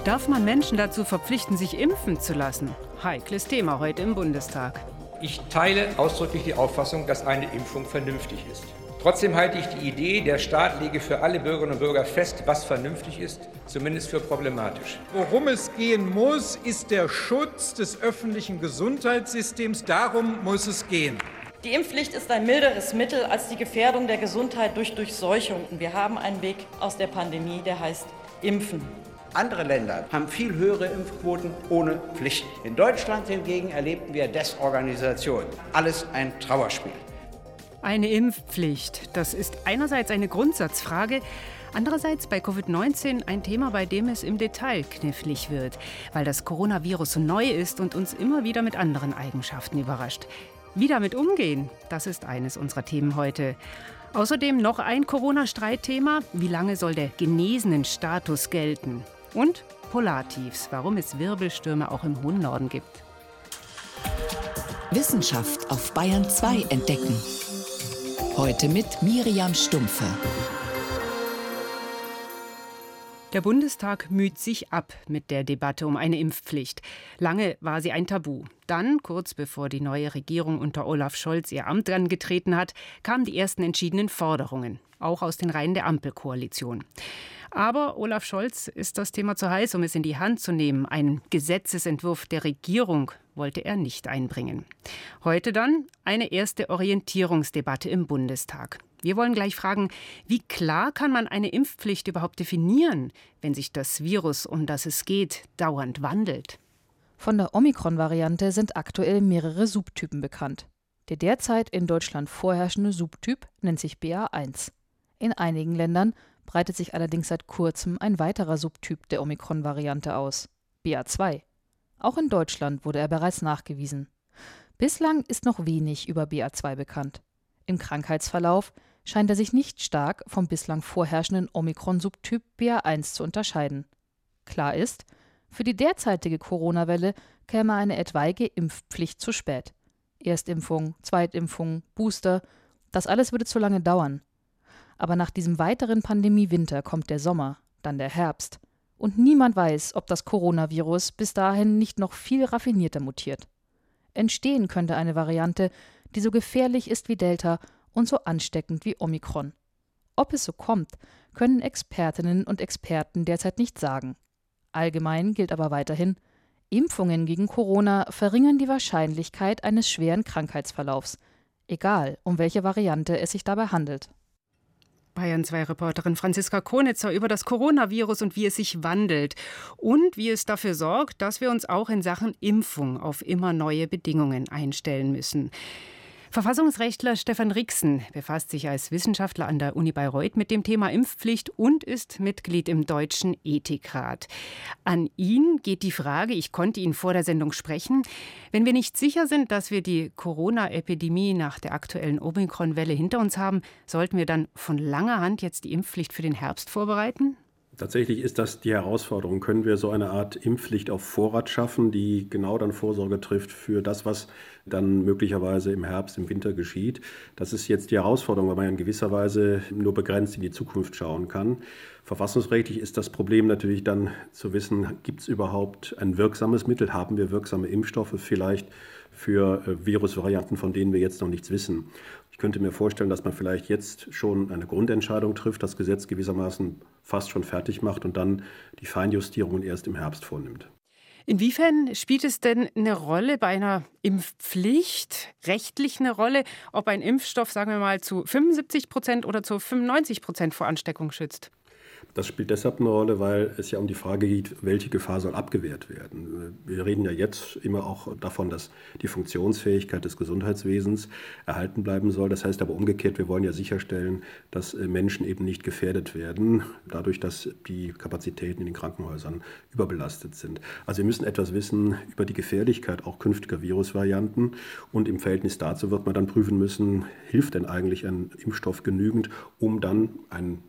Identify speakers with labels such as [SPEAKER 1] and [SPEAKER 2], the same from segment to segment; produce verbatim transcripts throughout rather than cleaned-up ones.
[SPEAKER 1] Darf man Menschen dazu verpflichten, sich impfen zu lassen? Heikles Thema heute im Bundestag.
[SPEAKER 2] Ich teile ausdrücklich die Auffassung, dass eine Impfung vernünftig ist. Trotzdem halte ich die Idee, der Staat lege für alle Bürgerinnen und Bürger fest, was vernünftig ist, zumindest für problematisch.
[SPEAKER 3] Worum es gehen muss, ist der Schutz des öffentlichen Gesundheitssystems. Darum muss es gehen.
[SPEAKER 4] Die Impfpflicht ist ein milderes Mittel als die Gefährdung der Gesundheit durch Durchseuchung. Wir haben einen Weg aus der Pandemie, der heißt Impfen.
[SPEAKER 5] Andere Länder haben viel höhere Impfquoten ohne Pflicht. In Deutschland hingegen erlebten wir Desorganisation. Alles ein Trauerspiel.
[SPEAKER 1] Eine Impfpflicht, das ist einerseits eine Grundsatzfrage, andererseits bei Covid neunzehn ein Thema, bei dem es im Detail knifflig wird, weil das Coronavirus so neu ist und uns immer wieder mit anderen Eigenschaften überrascht. Wie damit umgehen, das ist eines unserer Themen heute. Außerdem noch ein Corona-Streitthema: Wie lange soll der Genesenen-Status gelten? Und Polartiefs, warum es Wirbelstürme auch im hohen Norden gibt.
[SPEAKER 6] Wissenschaft auf Bayern zwei entdecken. Heute mit Miriam Stumpfe.
[SPEAKER 1] Der Bundestag müht sich ab mit der Debatte um eine Impfpflicht. Lange war sie ein Tabu. Dann, kurz bevor die neue Regierung unter Olaf Scholz ihr Amt angetreten hat, kamen die ersten entschiedenen Forderungen, auch aus den Reihen der Ampelkoalition. Aber Olaf Scholz ist das Thema zu heiß, um es in die Hand zu nehmen. Einen Gesetzesentwurf der Regierung wollte er nicht einbringen. Heute dann eine erste Orientierungsdebatte im Bundestag. Wir wollen gleich fragen, wie klar kann man eine Impfpflicht überhaupt definieren, wenn sich das Virus, um das es geht, dauernd wandelt?
[SPEAKER 7] Von der Omikron-Variante sind aktuell mehrere Subtypen bekannt. Der derzeit in Deutschland vorherrschende Subtyp nennt sich B A eins. In einigen Ländern breitet sich allerdings seit kurzem ein weiterer Subtyp der Omikron-Variante aus, B A zwei. Auch in Deutschland wurde er bereits nachgewiesen. Bislang ist noch wenig über B A zwei bekannt. Im Krankheitsverlauf scheint er sich nicht stark vom bislang vorherrschenden Omikron-Subtyp B A eins zu unterscheiden. Klar ist, für die derzeitige Corona-Welle käme eine etwaige Impfpflicht zu spät. Erstimpfung, Zweitimpfung, Booster, das alles würde zu lange dauern. Aber nach diesem weiteren Pandemie-Winter kommt der Sommer, dann der Herbst. Und niemand weiß, ob das Coronavirus bis dahin nicht noch viel raffinierter mutiert. Entstehen könnte eine Variante, die so gefährlich ist wie Delta und so ansteckend wie Omikron. Ob es so kommt, können Expertinnen und Experten derzeit nicht sagen. Allgemein gilt aber weiterhin: Impfungen gegen Corona verringern die Wahrscheinlichkeit eines schweren Krankheitsverlaufs, egal um welche Variante es sich dabei handelt.
[SPEAKER 1] Bayern zwei Reporterin Franziska Konitzer über das Coronavirus und wie es sich wandelt und wie es dafür sorgt, dass wir uns auch in Sachen Impfung auf immer neue Bedingungen einstellen müssen. Verfassungsrechtler Stefan Rixen befasst sich als Wissenschaftler an der Uni Bayreuth mit dem Thema Impfpflicht und ist Mitglied im Deutschen Ethikrat. An ihn geht die Frage, ich konnte ihn vor der Sendung sprechen: Wenn wir nicht sicher sind, dass wir die Corona-Epidemie nach der aktuellen Omikron-Welle hinter uns haben, sollten wir dann von langer Hand jetzt die Impfpflicht für den Herbst vorbereiten?
[SPEAKER 8] Tatsächlich ist das die Herausforderung. Können wir so eine Art Impfpflicht auf Vorrat schaffen, die genau dann Vorsorge trifft für das, was dann möglicherweise im Herbst, im Winter geschieht? Das ist jetzt die Herausforderung, weil man ja in gewisser Weise nur begrenzt in die Zukunft schauen kann. Verfassungsrechtlich ist das Problem natürlich dann zu wissen, gibt es überhaupt ein wirksames Mittel? Haben wir wirksame Impfstoffe vielleicht für Virusvarianten, von denen wir jetzt noch nichts wissen? Ich könnte mir vorstellen, dass man vielleicht jetzt schon eine Grundentscheidung trifft, das Gesetz gewissermaßen fast schon fertig macht und dann die Feinjustierungen erst im Herbst vornimmt.
[SPEAKER 1] Inwiefern spielt es denn eine Rolle bei einer Impfpflicht, rechtlich eine Rolle, ob ein Impfstoff, sagen wir mal, zu fünfundsiebzig Prozent oder zu fünfundneunzig Prozent vor Ansteckung schützt?
[SPEAKER 8] Das spielt deshalb eine Rolle, weil es ja um die Frage geht, welche Gefahr soll abgewehrt werden. Wir reden ja jetzt immer auch davon, dass die Funktionsfähigkeit des Gesundheitswesens erhalten bleiben soll. Das heißt aber umgekehrt, wir wollen ja sicherstellen, dass Menschen eben nicht gefährdet werden, dadurch, dass die Kapazitäten in den Krankenhäusern überbelastet sind. Also wir müssen etwas wissen über die Gefährlichkeit auch künftiger Virusvarianten. Und im Verhältnis dazu wird man dann prüfen müssen, hilft denn eigentlich ein Impfstoff genügend, um dann einen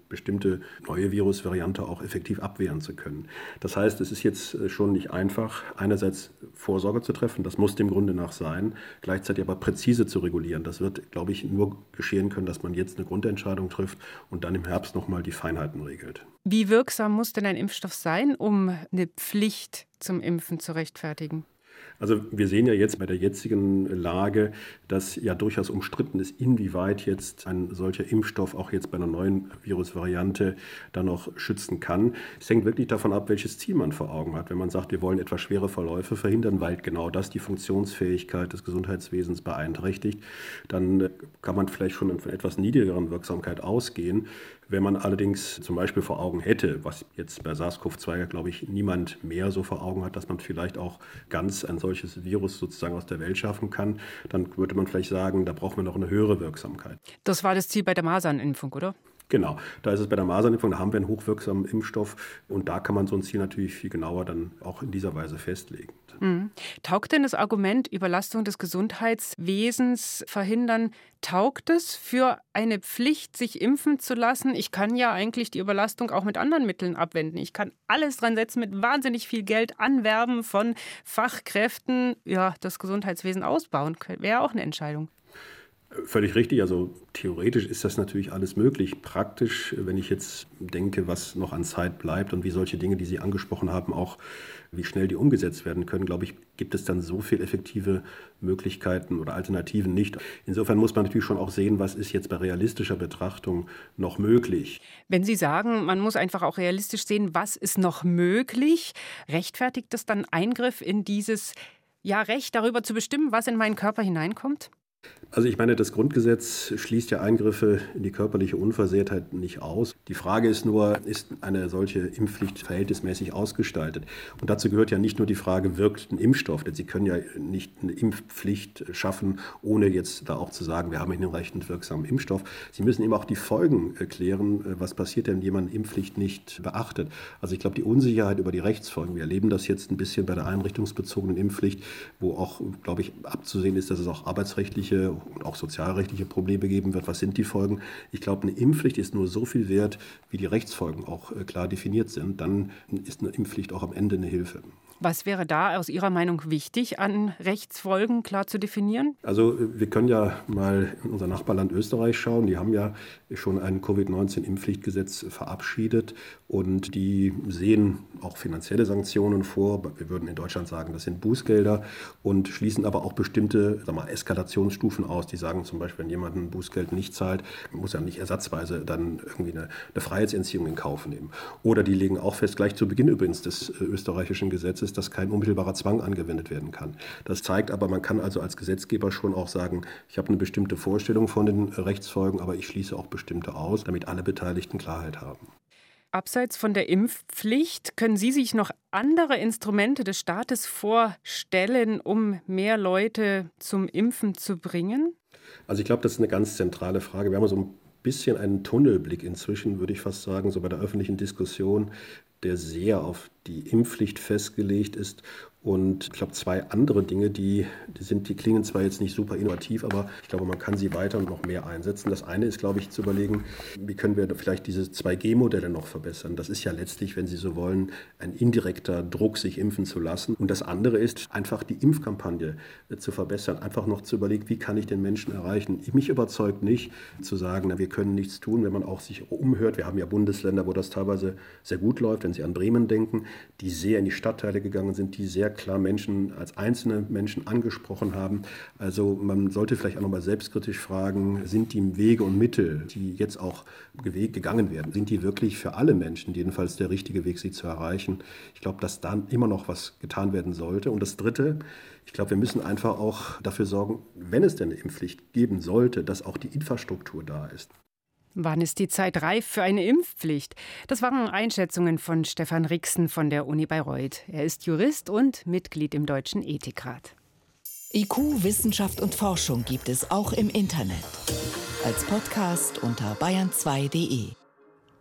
[SPEAKER 8] bestimmte neue Virusvariante auch effektiv abwehren zu können. Das heißt, es ist jetzt schon nicht einfach, einerseits Vorsorge zu treffen, das muss dem Grunde nach sein, gleichzeitig aber präzise zu regulieren. Das wird, glaube ich, nur geschehen können, dass man jetzt eine Grundentscheidung trifft und dann im Herbst nochmal die Feinheiten regelt.
[SPEAKER 1] Wie wirksam muss denn ein Impfstoff sein, um eine Pflicht zum Impfen zu rechtfertigen?
[SPEAKER 8] Also wir sehen ja jetzt bei der jetzigen Lage, dass ja durchaus umstritten ist, inwieweit jetzt ein solcher Impfstoff auch jetzt bei einer neuen Virusvariante dann noch schützen kann. Es hängt wirklich davon ab, welches Ziel man vor Augen hat. Wenn man sagt, wir wollen etwas schwere Verläufe verhindern, weil genau das die Funktionsfähigkeit des Gesundheitswesens beeinträchtigt, dann kann man vielleicht schon von etwas niedrigeren Wirksamkeit ausgehen. Wenn man allerdings zum Beispiel vor Augen hätte, was jetzt bei SARS-C o V zwei, glaube ich, niemand mehr so vor Augen hat, dass man vielleicht auch ganz ein solches Virus sozusagen aus der Welt schaffen kann, dann würde man vielleicht sagen, da brauchen wir noch eine höhere Wirksamkeit.
[SPEAKER 1] Das war das Ziel bei der Masernimpfung, oder?
[SPEAKER 8] Genau, da ist es bei der Masernimpfung, da haben wir einen hochwirksamen Impfstoff und da kann man so ein Ziel natürlich viel genauer dann auch in dieser Weise festlegen.
[SPEAKER 1] Mhm. Taugt denn das Argument Überlastung des Gesundheitswesens verhindern, taugt es für eine Pflicht, sich impfen zu lassen? Ich kann ja eigentlich die Überlastung auch mit anderen Mitteln abwenden. Ich kann alles dran setzen, mit wahnsinnig viel Geld anwerben von Fachkräften, ja, das Gesundheitswesen ausbauen. Wäre auch eine Entscheidung.
[SPEAKER 8] Völlig richtig. Also theoretisch ist das natürlich alles möglich. Praktisch, wenn ich jetzt denke, was noch an Zeit bleibt und wie solche Dinge, die Sie angesprochen haben, auch wie schnell die umgesetzt werden können, glaube ich, gibt es dann so viele effektive Möglichkeiten oder Alternativen nicht. Insofern muss man natürlich schon auch sehen, was ist jetzt bei realistischer Betrachtung noch möglich.
[SPEAKER 1] Wenn Sie sagen, man muss einfach auch realistisch sehen, was ist noch möglich, rechtfertigt das dann Eingriff in dieses ja, Recht darüber zu bestimmen, was in meinen Körper hineinkommt?
[SPEAKER 8] Also ich meine, das Grundgesetz schließt ja Eingriffe in die körperliche Unversehrtheit nicht aus. Die Frage ist nur, ist eine solche Impfpflicht verhältnismäßig ausgestaltet? Und dazu gehört ja nicht nur die Frage, wirkt ein Impfstoff? Denn Sie können ja nicht eine Impfpflicht schaffen, ohne jetzt da auch zu sagen, wir haben einen hinreichend wirksamen Impfstoff. Sie müssen eben auch die Folgen erklären, was passiert denn, wenn jemand Impfpflicht nicht beachtet. Also ich glaube, die Unsicherheit über die Rechtsfolgen, wir erleben das jetzt ein bisschen bei der einrichtungsbezogenen Impfpflicht, wo auch, glaube ich, abzusehen ist, dass es auch arbeitsrechtliche und auch sozialrechtliche Probleme geben wird. Was sind die Folgen? Ich glaube, eine Impfpflicht ist nur so viel wert, wie die Rechtsfolgen auch klar definiert sind. Dann ist eine Impfpflicht auch am Ende eine Hilfe.
[SPEAKER 1] Was wäre da aus Ihrer Meinung wichtig, an Rechtsfolgen klar zu definieren?
[SPEAKER 8] Also wir können ja mal in unser Nachbarland Österreich schauen. Die haben ja schon ein Covid neunzehn Impfpflichtgesetz verabschiedet und die sehen auch finanzielle Sanktionen vor. Wir würden in Deutschland sagen, das sind Bußgelder und schließen aber auch bestimmte sagen wir mal, Eskalationsstufen aus. Die sagen zum Beispiel, wenn jemand ein Bußgeld nicht zahlt, muss er nicht ersatzweise dann irgendwie eine, eine Freiheitsentziehung in Kauf nehmen. Oder die legen auch fest, gleich zu Beginn übrigens des äh, österreichischen Gesetzes, dass kein unmittelbarer Zwang angewendet werden kann. Das zeigt aber, man kann also als Gesetzgeber schon auch sagen, ich habe eine bestimmte Vorstellung von den Rechtsfolgen, aber ich schließe auch bestimmte aus, damit alle Beteiligten Klarheit haben.
[SPEAKER 1] Abseits von der Impfpflicht, können Sie sich noch andere Instrumente des Staates vorstellen, um mehr Leute zum Impfen zu bringen?
[SPEAKER 8] Also ich glaube, das ist eine ganz zentrale Frage. Wir haben so ein bisschen einen Tunnelblick inzwischen, würde ich fast sagen, so bei der öffentlichen Diskussion, der sehr auf die Impfpflicht festgelegt ist. Und ich glaube, zwei andere Dinge, die, die, sind, die klingen zwar jetzt nicht super innovativ, aber ich glaube, man kann sie weiter und noch mehr einsetzen. Das eine ist, glaube ich, zu überlegen, wie können wir vielleicht diese zwei G Modelle noch verbessern. Das ist ja letztlich, wenn Sie so wollen, ein indirekter Druck, sich impfen zu lassen. Und das andere ist, einfach die Impfkampagne zu verbessern. Einfach noch zu überlegen, wie kann ich den Menschen erreichen. Mich überzeugt nicht, zu sagen, na, wir können nichts tun, wenn man auch sich umhört. Wir haben ja Bundesländer, wo das teilweise sehr gut läuft, wenn Sie an Bremen denken, die sehr in die Stadtteile gegangen sind, die sehr klar Menschen als einzelne Menschen angesprochen haben. Also man sollte vielleicht auch nochmal selbstkritisch fragen, sind die Wege und Mittel, die jetzt auch gegangen werden, sind die wirklich für alle Menschen jedenfalls der richtige Weg, sie zu erreichen? Ich glaube, dass da immer noch was getan werden sollte. Und das Dritte, ich glaube, wir müssen einfach auch dafür sorgen, wenn es denn eine Impfpflicht geben sollte, dass auch die Infrastruktur da ist.
[SPEAKER 1] Wann ist die Zeit reif für eine Impfpflicht? Das waren Einschätzungen von Stefan Rixen von der Uni Bayreuth. Er ist Jurist und Mitglied im Deutschen Ethikrat.
[SPEAKER 6] I Q, Wissenschaft und Forschung gibt es auch im Internet. Als Podcast unter bayern zwei punkt de.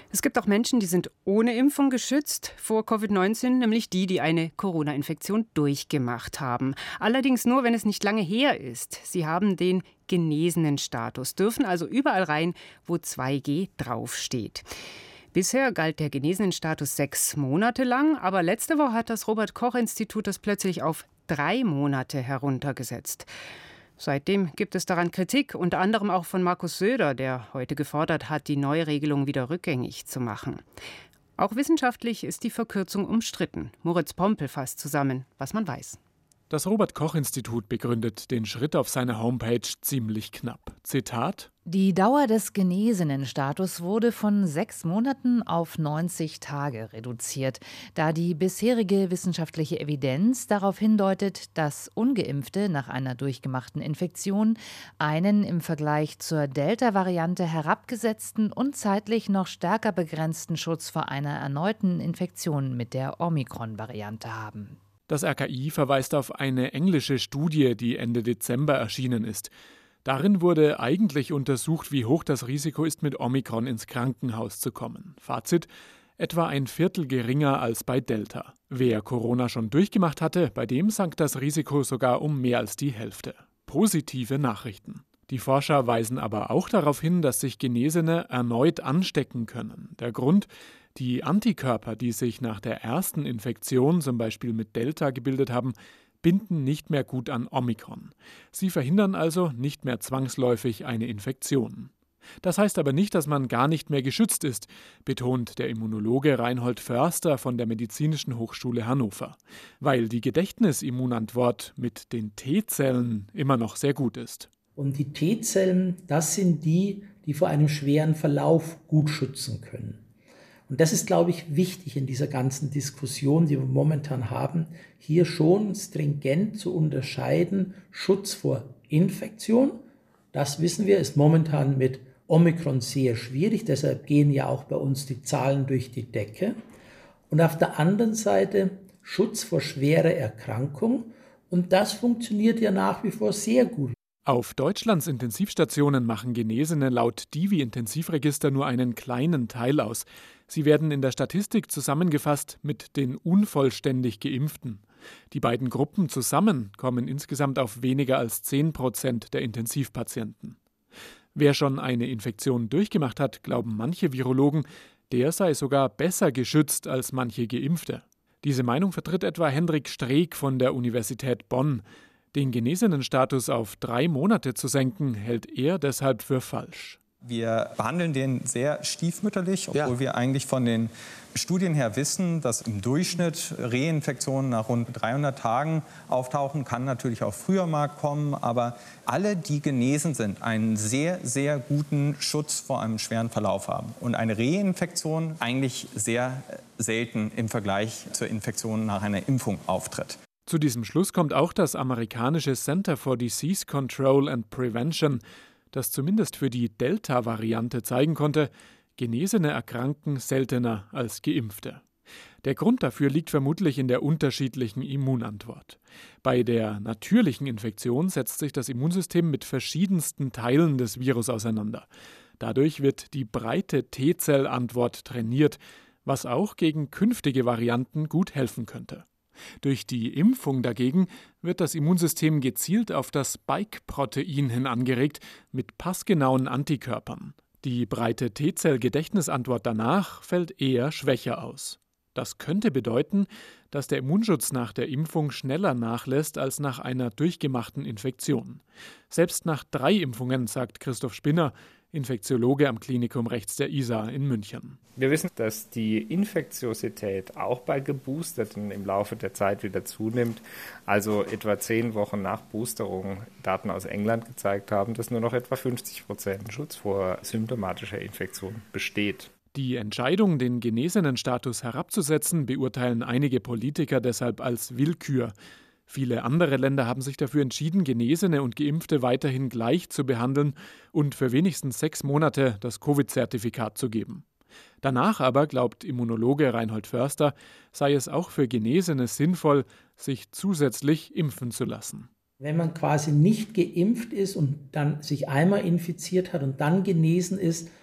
[SPEAKER 1] Es gibt auch Menschen, die sind ohne Impfung geschützt vor Covid neunzehn, nämlich die, die eine Corona-Infektion durchgemacht haben. Allerdings nur, wenn es nicht lange her ist. Sie haben den genesenen Status, dürfen also überall rein, wo zwei G draufsteht. Bisher galt der genesenen Status sechs Monate lang, aber letzte Woche hat das Robert-Koch-Institut das plötzlich auf drei Monate heruntergesetzt. Seitdem gibt es daran Kritik, unter anderem auch von Markus Söder, der heute gefordert hat, die Neuregelung wieder rückgängig zu machen. Auch wissenschaftlich ist die Verkürzung umstritten. Moritz Pompel fasst zusammen, was man weiß.
[SPEAKER 9] Das Robert-Koch-Institut begründet den Schritt auf seiner Homepage ziemlich knapp. Zitat:
[SPEAKER 10] Die Dauer des genesenen Status wurde von sechs Monaten auf neunzig Tage reduziert, da die bisherige wissenschaftliche Evidenz darauf hindeutet, dass Ungeimpfte nach einer durchgemachten Infektion einen im Vergleich zur Delta-Variante herabgesetzten und zeitlich noch stärker begrenzten Schutz vor einer erneuten Infektion mit der Omikron-Variante haben.
[SPEAKER 9] Das R K I verweist auf eine englische Studie, die Ende Dezember erschienen ist. Darin wurde eigentlich untersucht, wie hoch das Risiko ist, mit Omikron ins Krankenhaus zu kommen. Fazit: etwa ein Viertel geringer als bei Delta. Wer Corona schon durchgemacht hatte, bei dem sank das Risiko sogar um mehr als die Hälfte. Positive Nachrichten. Die Forscher weisen aber auch darauf hin, dass sich Genesene erneut anstecken können. Der Grund: die Antikörper, die sich nach der ersten Infektion, zum Beispiel mit Delta, gebildet haben, binden nicht mehr gut an Omikron. Sie verhindern also nicht mehr zwangsläufig eine Infektion. Das heißt aber nicht, dass man gar nicht mehr geschützt ist, betont der Immunologe Reinhold Förster von der Medizinischen Hochschule Hannover, weil die Gedächtnisimmunantwort mit den T-Zellen immer noch sehr gut ist.
[SPEAKER 11] Und die T-Zellen, das sind die, die vor einem schweren Verlauf gut schützen können. Und das ist, glaube ich, wichtig in dieser ganzen Diskussion, die wir momentan haben, hier schon stringent zu unterscheiden: Schutz vor Infektion, das wissen wir, ist momentan mit Omikron sehr schwierig, deshalb gehen ja auch bei uns die Zahlen durch die Decke. Und auf der anderen Seite Schutz vor schwerer Erkrankung, und das funktioniert ja nach wie vor sehr gut.
[SPEAKER 9] Auf Deutschlands Intensivstationen machen Genesene laut Divi-Intensivregister nur einen kleinen Teil aus. Sie werden in der Statistik zusammengefasst mit den unvollständig Geimpften. Die beiden Gruppen zusammen kommen insgesamt auf weniger als zehn Prozent der Intensivpatienten. Wer schon eine Infektion durchgemacht hat, glauben manche Virologen, der sei sogar besser geschützt als manche Geimpfte. Diese Meinung vertritt etwa Hendrik Streeck von der Universität Bonn. Den genesenen Status auf drei Monate zu senken, hält er deshalb für falsch.
[SPEAKER 12] Wir behandeln den sehr stiefmütterlich, obwohl
[SPEAKER 13] ja.
[SPEAKER 12] wir eigentlich von den Studien her wissen, dass im Durchschnitt Reinfektionen nach rund dreihundert Tagen auftauchen. Kann natürlich auch früher mal kommen, aber alle, die genesen sind, einen sehr, sehr guten Schutz vor einem schweren Verlauf haben. Und eine Reinfektion eigentlich sehr selten im Vergleich zur Infektion nach einer Impfung auftritt.
[SPEAKER 9] Zu diesem Schluss kommt auch das amerikanische Center for Disease Control and Prevention, das zumindest für die Delta-Variante zeigen konnte, Genesene erkranken seltener als Geimpfte. Der Grund dafür liegt vermutlich in der unterschiedlichen Immunantwort. Bei der natürlichen Infektion setzt sich das Immunsystem mit verschiedensten Teilen des Virus auseinander. Dadurch wird die breite T-Zellantwort trainiert, was auch gegen künftige Varianten gut helfen könnte. Durch die Impfung dagegen wird das Immunsystem gezielt auf das Spike-Protein hin angeregt mit passgenauen Antikörpern. Die breite T-Zell-Gedächtnisantwort danach fällt eher schwächer aus. Das könnte bedeuten, dass der Immunschutz nach der Impfung schneller nachlässt als nach einer durchgemachten Infektion. Selbst nach drei Impfungen, sagt Christoph Spinner, Infektiologe am Klinikum rechts der I S A in München.
[SPEAKER 13] Wir wissen, dass die Infektiosität auch bei Geboosterten im Laufe der Zeit wieder zunimmt. Also etwa zehn Wochen nach Boosterung, Daten aus England gezeigt haben, dass nur noch etwa fünfzig Prozent Schutz vor symptomatischer Infektion besteht.
[SPEAKER 9] Die Entscheidung, den genesenen Status herabzusetzen, beurteilen einige Politiker deshalb als Willkür. Viele andere Länder haben sich dafür entschieden, Genesene und Geimpfte weiterhin gleich zu behandeln und für wenigstens sechs Monate das Covid-Zertifikat zu geben. Danach aber, glaubt Immunologe Reinhold Förster, sei es auch für Genesene sinnvoll, sich zusätzlich impfen zu lassen.
[SPEAKER 11] Wenn man quasi nicht geimpft ist und dann sich einmal infiziert hat und dann genesen ist,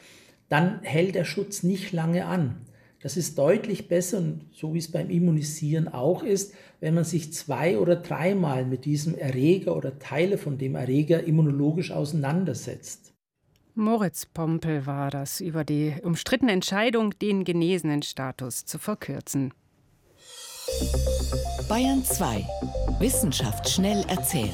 [SPEAKER 11] dann hält der Schutz nicht lange an. Das ist deutlich besser, und so wie es beim Immunisieren auch ist, wenn man sich zwei- oder dreimal mit diesem Erreger oder Teile von dem Erreger immunologisch auseinandersetzt.
[SPEAKER 1] Moritz Pompel war das über die umstrittene Entscheidung, den genesenen Status zu verkürzen.
[SPEAKER 6] Bayern zwei. Wissenschaft schnell erzählt.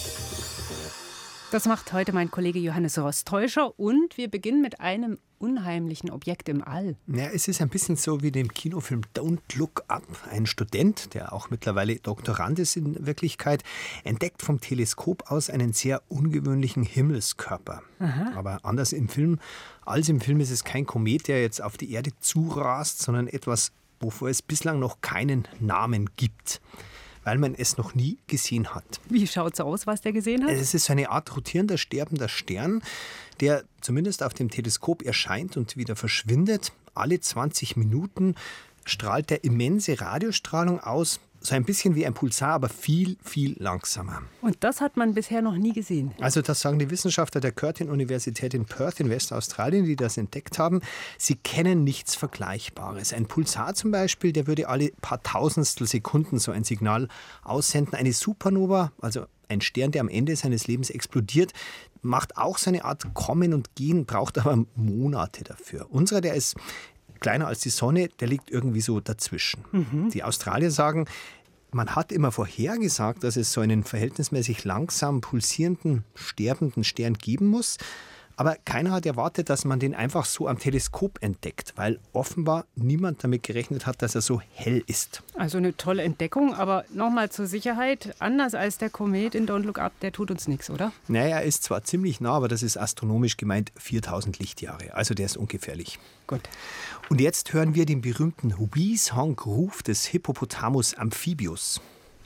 [SPEAKER 1] Das macht heute mein Kollege Johannes Rostäuscher, und wir beginnen mit einem unheimlichen Objekt im All.
[SPEAKER 14] Ja, es ist ein bisschen so wie dem Kinofilm Don't Look Up. Ein Student, der auch mittlerweile Doktorand ist in Wirklichkeit, entdeckt vom Teleskop aus einen sehr ungewöhnlichen Himmelskörper. Aha. Aber anders im Film, als im Film ist es kein Komet, der jetzt auf die Erde zurast, sondern etwas, wovor es bislang noch keinen Namen gibt, weil man es noch nie gesehen hat.
[SPEAKER 1] Wie schaut es aus, was der gesehen hat?
[SPEAKER 14] Es ist eine Art rotierender, sterbender Stern, der zumindest auf dem Teleskop erscheint und wieder verschwindet. Alle zwanzig Minuten strahlt er immense Radiostrahlung aus, so ein bisschen wie ein Pulsar, aber viel, viel langsamer.
[SPEAKER 1] Und das hat man bisher noch nie gesehen?
[SPEAKER 14] Also das sagen die Wissenschaftler der Curtin-Universität in Perth in Westaustralien, die das entdeckt haben. Sie kennen nichts Vergleichbares. Ein Pulsar zum Beispiel, der würde alle paar Tausendstel Sekunden so ein Signal aussenden. Eine Supernova, also ein Stern, der am Ende seines Lebens explodiert, macht auch so eine Art Kommen und Gehen, braucht aber Monate dafür. Unserer, der ist kleiner als die Sonne, der liegt irgendwie so dazwischen. Mhm. Die Australier sagen, man hat immer vorhergesagt, dass es so einen verhältnismäßig langsam pulsierenden, sterbenden Stern geben muss. Aber keiner hat erwartet, dass man den einfach so am Teleskop entdeckt, weil offenbar niemand damit gerechnet hat, dass er so hell ist.
[SPEAKER 1] Also eine tolle Entdeckung, aber nochmal zur Sicherheit, anders als der Komet in Don't Look Up, der tut uns nichts, oder?
[SPEAKER 14] Naja, er ist zwar ziemlich nah, aber das ist astronomisch gemeint viertausend Lichtjahre, also der ist ungefährlich.
[SPEAKER 1] Gut.
[SPEAKER 14] Und jetzt hören wir den berühmten Wheeze-Honk-Ruf des Hippopotamus amphibius.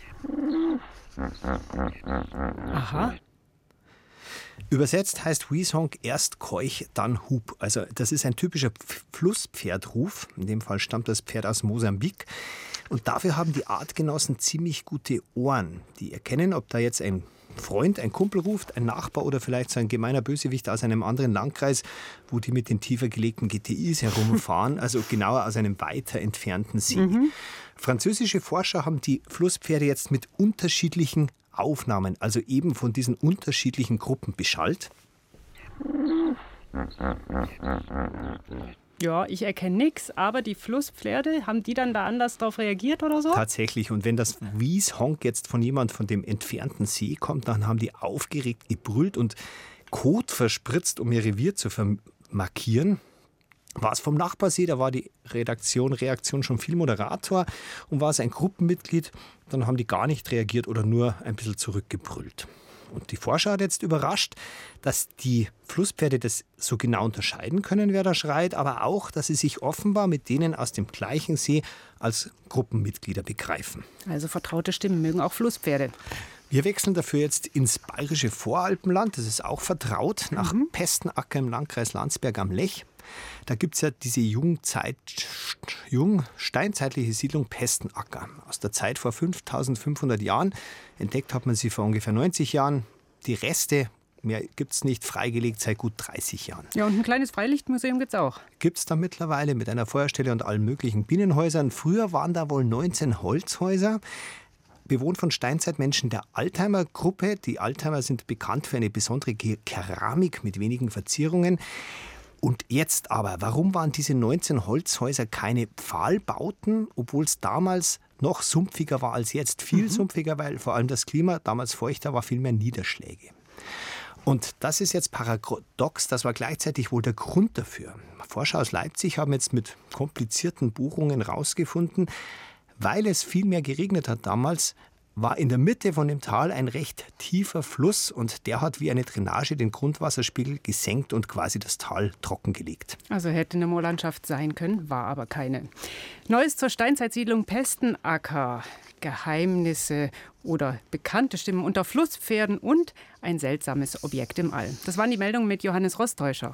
[SPEAKER 1] Aha.
[SPEAKER 14] Übersetzt heißt Wheeze-Honk erst Keuch, dann Hub. Also das ist ein typischer Flusspferdruf. In dem Fall stammt das Pferd aus Mosambik. Und dafür haben die Artgenossen ziemlich gute Ohren. Die erkennen, ob da jetzt ein Freund, ein Kumpel ruft, ein Nachbar oder vielleicht so ein gemeiner Bösewicht aus einem anderen Landkreis, wo die mit den tiefer gelegten G T Is herumfahren, also genauer aus einem weiter entfernten See. Mhm. Französische Forscher haben die Flusspferde jetzt mit unterschiedlichen Aufnahmen, also eben von diesen unterschiedlichen Gruppen beschallt.
[SPEAKER 1] Ja, ich erkenne nichts, aber die Flusspferde, haben die dann da anders drauf reagiert oder so?
[SPEAKER 14] Tatsächlich. Und wenn das Wheeze-Honk jetzt von jemand von dem entfernten See kommt, dann haben die aufgeregt gebrüllt und Kot verspritzt, um ihr Revier zu markieren. War es vom Nachbarsee, da war die Redaktion, Reaktion schon viel Moderator. Und war es ein Gruppenmitglied, dann haben die gar nicht reagiert oder nur ein bisschen zurückgebrüllt. Und die Forscher hat jetzt überrascht, dass die Flusspferde das so genau unterscheiden können, wer da schreit, aber auch, dass sie sich offenbar mit denen aus dem gleichen See als Gruppenmitglieder begreifen.
[SPEAKER 1] Also vertraute Stimmen mögen auch Flusspferde.
[SPEAKER 14] Wir wechseln dafür jetzt ins bayerische Voralpenland, das ist auch vertraut, nach mhm. Pestenacker im Landkreis Landsberg am Lech. Da gibt es ja diese Jungzeit, jungsteinzeitliche Siedlung Pestenacker. Aus der Zeit vor fünftausendfünfhundert Jahren. Entdeckt hat man sie vor ungefähr neunzig Jahren. Die Reste, mehr gibt es nicht, freigelegt seit gut dreißig Jahren.
[SPEAKER 1] Ja, und ein kleines Freilichtmuseum gibt es auch.
[SPEAKER 14] Gibt es da mittlerweile mit einer Feuerstelle und allen möglichen Bienenhäusern. Früher waren da wohl neunzehn Holzhäuser. Bewohnt von Steinzeitmenschen der Altheimer-Gruppe. Die Altheimer sind bekannt für eine besondere Keramik mit wenigen Verzierungen. Und jetzt aber, warum waren diese neunzehn Holzhäuser keine Pfahlbauten, obwohl es damals noch sumpfiger war als jetzt? Viel mhm. sumpfiger, weil vor allem das Klima damals feuchter war, viel mehr Niederschläge. Und das ist jetzt paradox, das war gleichzeitig wohl der Grund dafür. Forscher aus Leipzig haben jetzt mit komplizierten Bohrungen herausgefunden, weil es viel mehr geregnet hat damals, war in der Mitte von dem Tal ein recht tiefer Fluss und der hat wie eine Drainage den Grundwasserspiegel gesenkt und quasi das Tal trockengelegt.
[SPEAKER 1] Also hätte eine Moorlandschaft sein können, war aber keine. Neues zur Steinzeitsiedlung Pestenacker. Geheimnisse oder bekannte Stimmen unter Flusspferden und ein seltsames Objekt im All. Das waren die Meldungen mit Johannes Rostäuscher.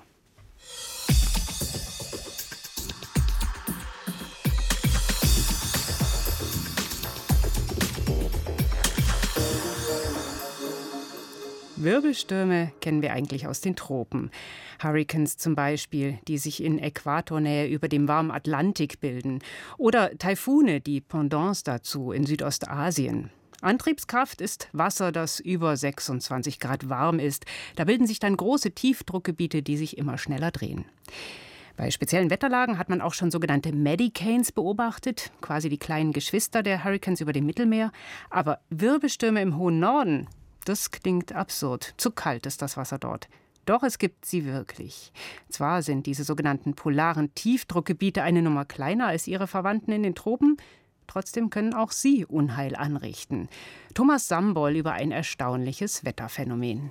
[SPEAKER 1] Wirbelstürme kennen wir eigentlich aus den Tropen. Hurrikans zum Beispiel, die sich in Äquatornähe über dem warmen Atlantik bilden. Oder Taifune, die Pendants dazu in Südostasien. Antriebskraft ist Wasser, das über sechsundzwanzig Grad warm ist. Da bilden sich dann große Tiefdruckgebiete, die sich immer schneller drehen. Bei speziellen Wetterlagen hat man auch schon sogenannte Medicanes beobachtet, quasi die kleinen Geschwister der Hurrikans über dem Mittelmeer. Aber Wirbelstürme im hohen Norden, das klingt absurd. Zu kalt ist das Wasser dort. Doch es gibt sie wirklich. Zwar sind diese sogenannten polaren Tiefdruckgebiete eine Nummer kleiner als ihre Verwandten in den Tropen, trotzdem können auch sie Unheil anrichten. Thomas Sambol über ein erstaunliches Wetterphänomen.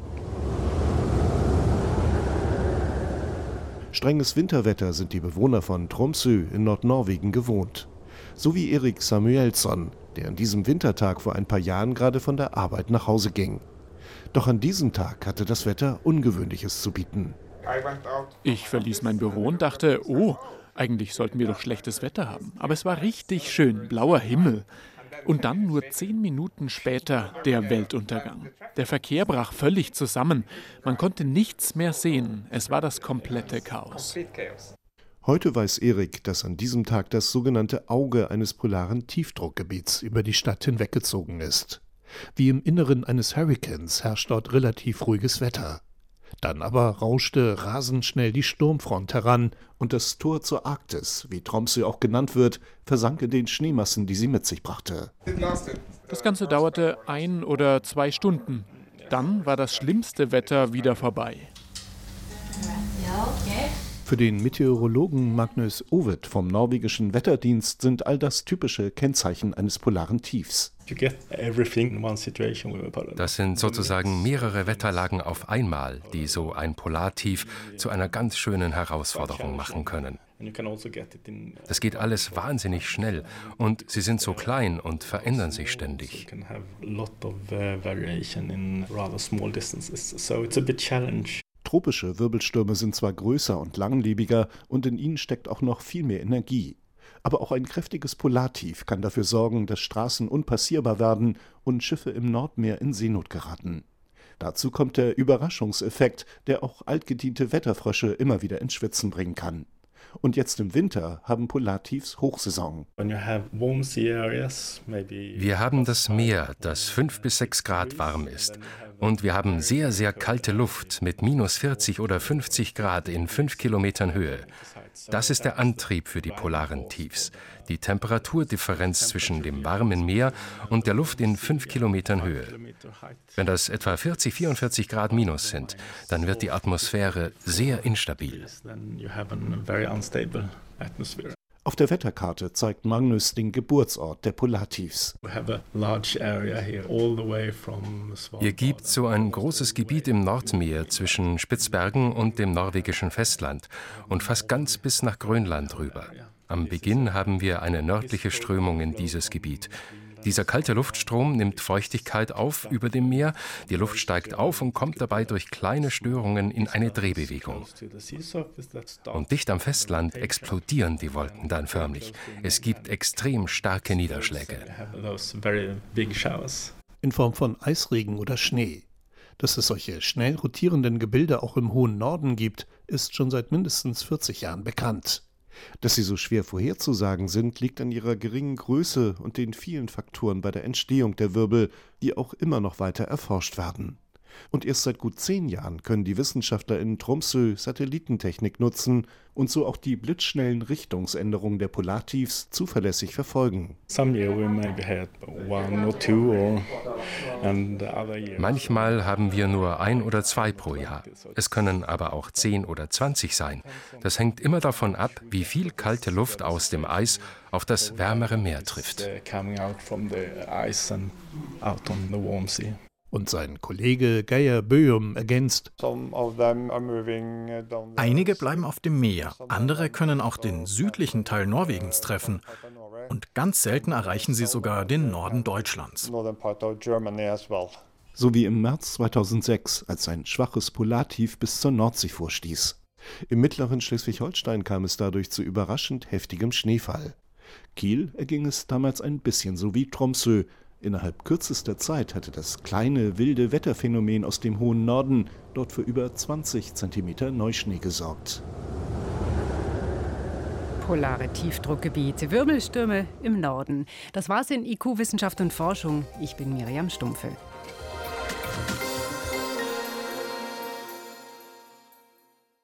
[SPEAKER 15] Strenges Winterwetter sind die Bewohner von Tromsø in Nordnorwegen gewohnt. So wie Erik Samuelsson, der an diesem Wintertag vor ein paar Jahren gerade von der Arbeit nach Hause ging. Doch an diesem Tag hatte das Wetter Ungewöhnliches zu bieten.
[SPEAKER 9] Ich verließ mein Büro und dachte, oh, eigentlich sollten wir doch schlechtes Wetter haben. Aber es war richtig schön, blauer Himmel. Und dann nur zehn Minuten später der Weltuntergang. Der Verkehr brach völlig zusammen. Man konnte nichts mehr sehen. Es war das komplette Chaos.
[SPEAKER 15] Heute weiß Erik, dass an diesem Tag das sogenannte Auge eines polaren Tiefdruckgebiets über die Stadt hinweggezogen ist. Wie im Inneren eines Hurrikans herrscht dort relativ ruhiges Wetter. Dann aber rauschte rasend schnell die Sturmfront heran und das Tor zur Arktis, wie Tromsø auch genannt wird, versank in den Schneemassen, die sie mit sich brachte.
[SPEAKER 9] Das Ganze dauerte ein oder zwei Stunden. Dann war das schlimmste Wetter wieder vorbei.
[SPEAKER 15] Für den Meteorologen Magnus Ovid vom norwegischen Wetterdienst sind all das typische Kennzeichen eines polaren Tiefs.
[SPEAKER 16] Das sind sozusagen mehrere Wetterlagen auf einmal, die so ein Polartief zu einer ganz schönen Herausforderung machen können. Das geht alles wahnsinnig schnell und sie sind so klein und verändern sich ständig.
[SPEAKER 15] Tropische Wirbelstürme sind zwar größer und langlebiger und in ihnen steckt auch noch viel mehr Energie. Aber auch ein kräftiges Polartief kann dafür sorgen, dass Straßen unpassierbar werden und Schiffe im Nordmeer in Seenot geraten. Dazu kommt der Überraschungseffekt, der auch altgediente Wetterfrösche immer wieder ins Schwitzen bringen kann. Und jetzt im Winter haben Polartiefs Hochsaison.
[SPEAKER 16] Wir haben das Meer, das fünf bis sechs Grad warm ist. Und wir haben sehr, sehr kalte Luft mit minus vierzig oder fünfzig Grad in fünf Kilometern Höhe. Das ist der Antrieb für die polaren Tiefs. Die Temperaturdifferenz zwischen dem warmen Meer und der Luft in fünf Kilometern Höhe. Wenn das etwa vierzig, vierundvierzig Grad minus sind, dann wird die Atmosphäre sehr instabil.
[SPEAKER 15] Auf der Wetterkarte zeigt Magnus den Geburtsort der Polartiefs.
[SPEAKER 16] Ihr gibt so ein großes Gebiet im Nordmeer zwischen Spitzbergen und dem norwegischen Festland und fast ganz bis nach Grönland rüber. Am Beginn haben wir eine nördliche Strömung in dieses Gebiet. Dieser kalte Luftstrom nimmt Feuchtigkeit auf über dem Meer, die Luft steigt auf und kommt dabei durch kleine Störungen in eine Drehbewegung. Und dicht am Festland explodieren die Wolken dann förmlich. Es gibt extrem starke Niederschläge.
[SPEAKER 15] In Form von Eisregen oder Schnee. Dass es solche schnell rotierenden Gebilde auch im hohen Norden gibt, ist schon seit mindestens vierzig Jahren bekannt. Dass sie so schwer vorherzusagen sind, liegt an ihrer geringen Größe und den vielen Faktoren bei der Entstehung der Wirbel, die auch immer noch weiter erforscht werden. Und erst seit gut zehn Jahren können die Wissenschaftler in Tromsø Satellitentechnik nutzen und so auch die blitzschnellen Richtungsänderungen der Polartiefs zuverlässig verfolgen.
[SPEAKER 16] Manchmal haben wir nur ein oder zwei pro Jahr. Es können aber auch zehn oder zwanzig sein. Das hängt immer davon ab, wie viel kalte Luft aus dem Eis auf das wärmere Meer trifft.
[SPEAKER 15] Und sein Kollege Geir Bøum ergänzt:
[SPEAKER 17] Einige bleiben auf dem Meer, andere können auch den südlichen Teil Norwegens treffen. Und ganz selten erreichen sie sogar den Norden Deutschlands.
[SPEAKER 15] So wie im März zweitausendsechs, als ein schwaches Polartief bis zur Nordsee vorstieß. Im mittleren Schleswig-Holstein kam es dadurch zu überraschend heftigem Schneefall. Kiel erging es damals ein bisschen so wie Tromsø. Innerhalb kürzester Zeit hatte das kleine, wilde Wetterphänomen aus dem hohen Norden dort für über zwanzig Zentimeter Neuschnee gesorgt.
[SPEAKER 1] Polare Tiefdruckgebiete, Wirbelstürme im Norden. Das war's in I Q Wissenschaft und Forschung. Ich bin Miriam Stumpfe.